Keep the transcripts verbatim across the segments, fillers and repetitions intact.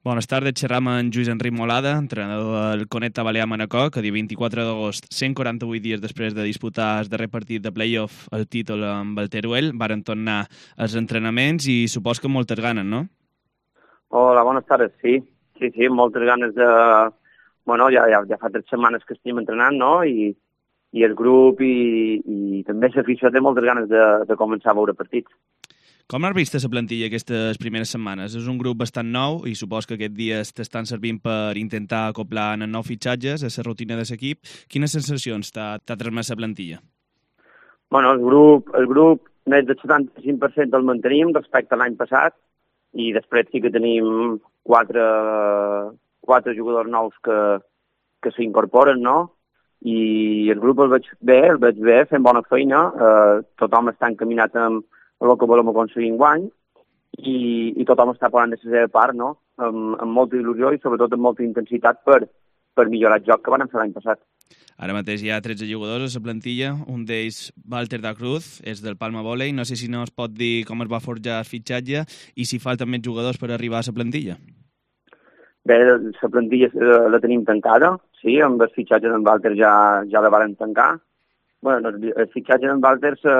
Bones tardes, xerram amb Lluís Enric Molada, entrenador del Conecta Balear Manacor, que dia vint-i-quatre d'agost, cent quaranta-vuit dies després de disputar el darrer partit de play-off el títol amb el Teruel, varen tornar als entrenaments i supos que moltes ganes, no? Hola, bones tardes, sí. Sí, sí, moltes ganes de... Bueno, ja, ja, ja fa tres setmanes que estem entrenant, no? I, i el grup i, i també l'afició té moltes ganes de, de començar a veure partits. Com has vist la plantilla aquestes primeres setmanes? És un grup bastant nou i supos que aquests dies t'estan servint per intentar acoplar en nous fitxatges a la rutina de l'equip. Quines sensacions t'ha transmès la plantilla? Bueno, el grup, el grup més del setanta-cinc per cent el mantenim respecte a l'any passat i després sí que tenim quatre, quatre jugadors nous que, que s'incorporen, no? I el grup el veig bé, el veig bé, fent bona feina, eh, tothom està encaminat amb el que volem aconseguir enguany i, i tothom està posant de la seva part, no? Amb, amb molta il·lusió i sobretot amb molta intensitat per, per millorar el joc que van fer l'any passat. Ara mateix hi ha tretze jugadors a la plantilla, un d'ells, Walter da Cruz, és del Palma Volley. No sé si no es pot dir com es va forjar el fitxatge i si falten més jugadors per arribar a la plantilla. Bé, la plantilla la tenim tancada, sí, amb el fitxatge d'en Walter ja, ja la varen tancar. Bueno, el fitxatge d'en Walter se,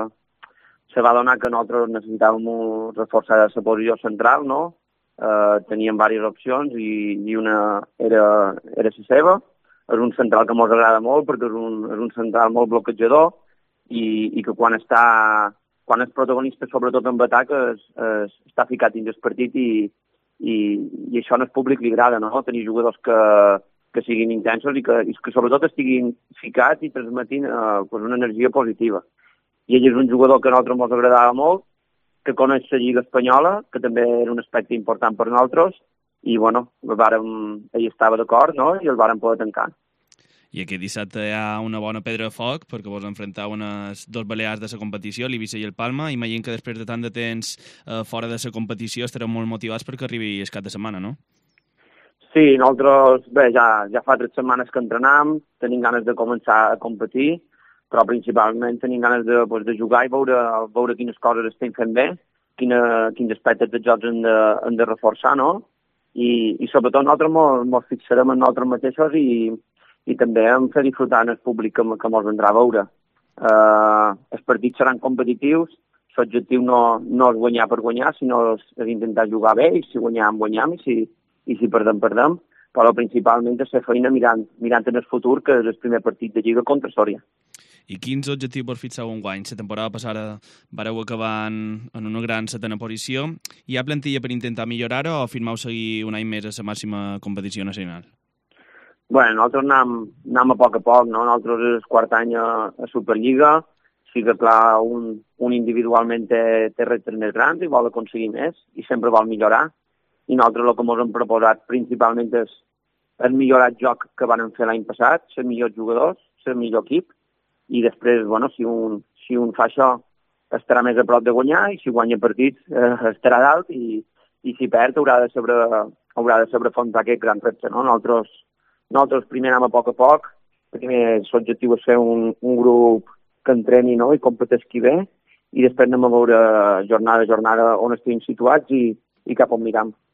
se va donar que nosaltres necessitàvem reforçar la posició central, no? Eh, teníem diverses opcions i, i una era, era la seva. És un central que ens agrada molt perquè és un, és un central molt bloquejador i, i que quan està quan és protagonista, sobretot en atac, es, es, està ficat dins el partit i, i, i això al públic li agrada, no? Tenir jugadors que, que siguin intensos i que, i que sobretot estiguin ficats i transmetint eh, pues una energia positiva. I ell és un jugador que a nosaltres ens agradava molt, que coneix la Lliga Espanyola, que també era un aspecte important per nosaltres, i bueno, vàrem, ell estava d'acord, no? I el vàrem poder tancar. I aquest dissabte hi ha una bona pedra de foc perquè vos enfrontau unes dos balears de la competició, l'Eivissa i el Palma, i imagino que després de tant de temps eh, fora de la competició estareu molt motivats perquè arribi el cap de setmana, no? Sí, nosaltres, bé, ja, ja fa tres setmanes que entrenam, tenim ganes de començar a competir, però principalment tenim ganes de, pues, de jugar i veure, veure quines coses estem fent bé, quina, quins aspectes dels jocs hem de, hem de reforçar, no? I, i sobretot nosaltres ens fixarem en nosaltres mateixos i, i també en fer disfrutar el públic que, que ens vendrà a veure. Uh, els partits seran competitius, l'objectiu no, no és guanyar per guanyar, sinó és, és intentar jugar bé, i si guanyam, guanyam, i si, i si perdem, perdem, però principalment és fer feina mirant, mirant en el futur, que és el primer partit de Lliga contra Sòria. I quins objectius vos fixeu enguany? La temporada passada vareu acabar en, en una gran setena posició. Hi ha plantilla per intentar millorar-ho o firmeu seguir un any més a la màxima competició nacional? Bé, nosaltres anem, anem a poc a poc, no? Nosaltres és el quart any a, a Superliga, sí que clar, un, un individualment té, té reptes més grans i vol aconseguir més i sempre vol millorar. I nosaltres el que ens hem proposat principalment és, és millorar el joc que van fer l'any passat, ser millors jugadors, ser millor equip, i després, bueno, si un, si un fa això, estarà més a prop de guanyar, i si guanya partits eh, estarà dalt, i, i si perd haurà de saber, haurà de saber afrontar aquest gran repte, no? Nosaltres, nosaltres primer anem a poc a poc, primer l'objectiu és fer un, un grup que entreni, no?, i competeixi bé, i després anem a veure jornada a jornada on estem situats i, i cap on miram.